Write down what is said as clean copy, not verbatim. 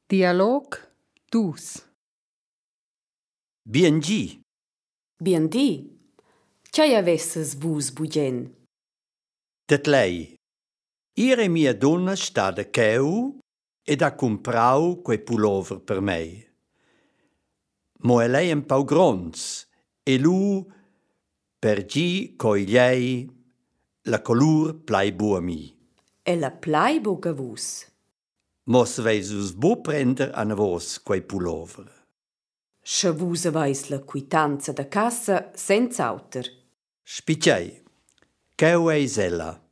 Dialog dus. Bien gi. Bien di. Tgei avesses vus bugen? Det lei. Ire mia donna sta da cheu ed ha comprau quei pullover per mei. Mo è lei un pau grons e lu per gi coi lei la colur plai bu a mi. E la plaibo gavus. Mos veisus bu prender a vos quei pullover. Sche vus avais la quitanza da cassa senza auter. Spicei. Cheu eis ella.